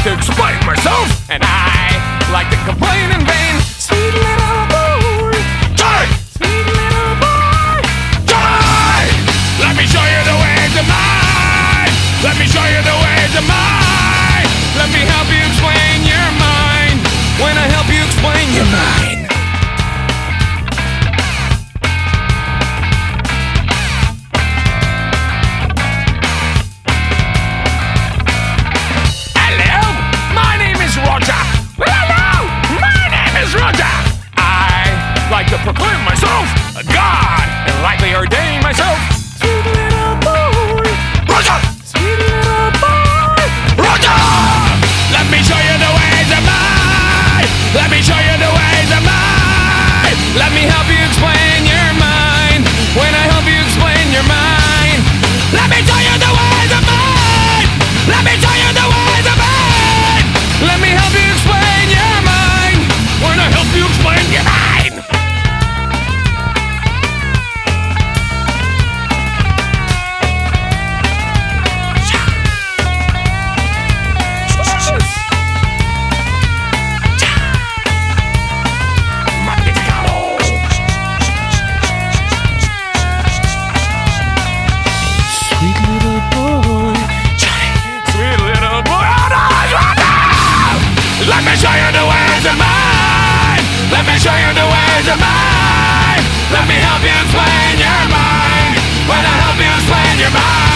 like to explain myself, and I like to complain in vain. Sweet little boy, Johnny! Sweet little boy, Johnny! Let me show you the ways of mine. Let me show you the ways of mine. Let me help you explain your mind. When I help you explain your mind. Like to proclaim myself a god and likely ordain myself. Sweet little boy, Roger! Sweet little boy, Roger! Let me show you the ways of mine. Let me show you the ways of mine. Let me help you explain your mind. When I help you explain your mind. Let me show you the ways of mine. Let me show you the ways of mine. Let me help you explain your mind. When I help you explain your mind. Let me show you the ways of mine. Let me show you the ways of mine. Let me help you explain your mind. When I help you explain your mind.